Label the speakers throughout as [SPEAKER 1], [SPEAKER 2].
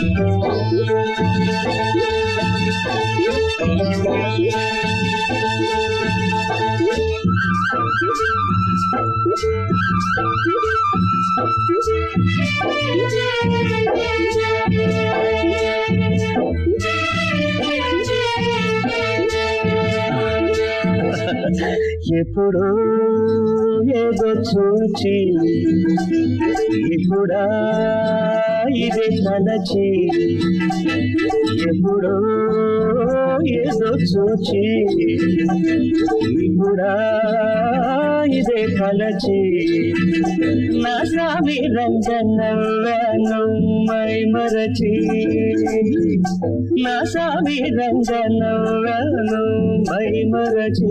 [SPEAKER 1] ఎప్పుడో ఏదో చూచి ఇప్పుడా ఇదే తలచి ఎప్పుడో ఏదో చూచి ఇప్పుడా ఇదే తలచి నా స్వామి రంజనవ్వను మై మరచి నా స్వామి రంజనవ్వను మై మరచి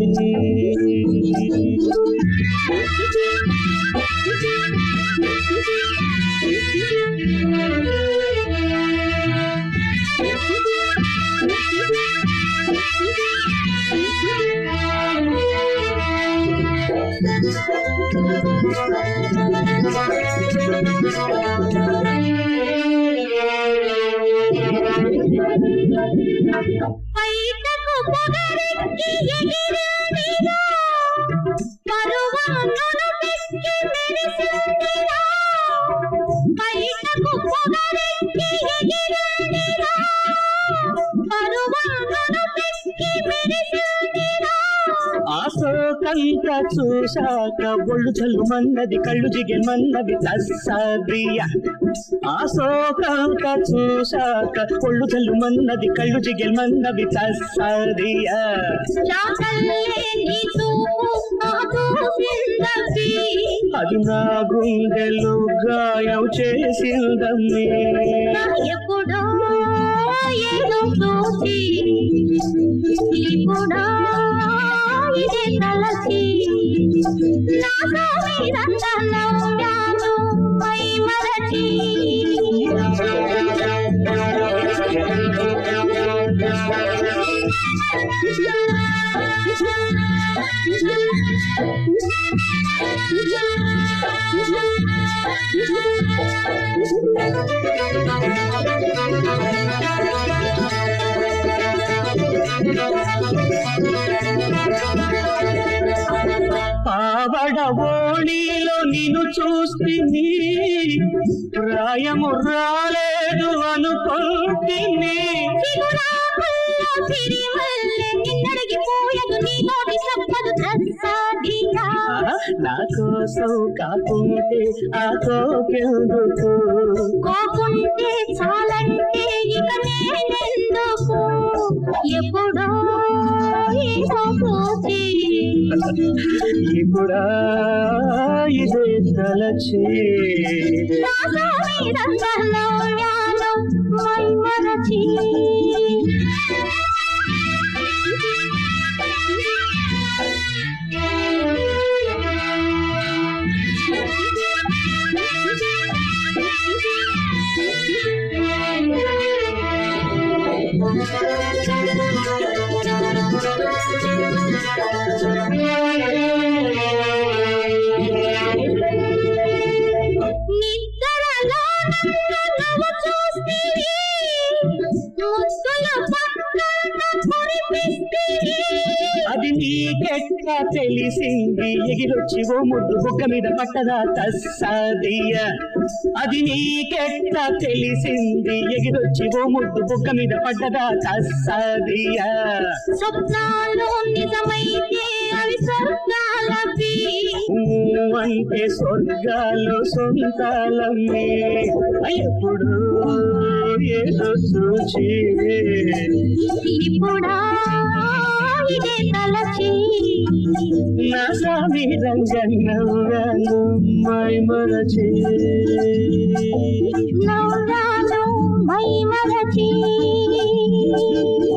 [SPEAKER 1] ఆశోకంత చూశాక ఒళ్ళు చల్లుమన్నది కళ్ళు జిగెమన్నది తస్సాదియ ఆశోకంత చూశాక ఒళ్ళు చల్లుమన్నది కళ్ళు జిగెమన్నది తస్సాదియ అది నా గుండెలు గాయం చేసిందమ్మి
[SPEAKER 2] ఎప్పుడో ఏదో చూసి ఇప్పుడా ఇదే తలచి నా స్వామి రంజనవ్వను మై మరచి
[SPEAKER 1] పావడ ఓణిలో నిన్ను చూస్తిని ప్రాయము రాలేదు అనుకుంటిని నా కోసం కాకుంటే ఆ కోకెందుకు
[SPEAKER 2] కోకుంటే చాలంటే ఇక నేనెందుకు ఎప్పుడో ఏదో చూసి
[SPEAKER 1] ఇప్పుడా ఇదే తలచి
[SPEAKER 2] నా స్వామి రంజనవ్వను మై మరచి
[SPEAKER 1] అది నీకెట్లా తెలిసింది ఎగిరొచ్చి ఓ ముద్దు బుగ్గ మీద పట్టదా తస్సాదియ అది నీకెట్లా తెలిసింది ఎగిరొచ్చి ఓ ముద్దు బుగ్గ మీద పట్టదా తస్సాదియ
[SPEAKER 2] స్వప్నాలు నిజమైతే అవి స్వర్గాలవి
[SPEAKER 1] అంటే స్వర్గాలు సొంతాలమ్మి ఎప్పుడు ఏదో చూచి
[SPEAKER 2] ఇప్పుడా ఇదే తలచి
[SPEAKER 1] నా స్వామి రంజనవ్వను మై మరచి
[SPEAKER 2] నవ్వాను మై మరచి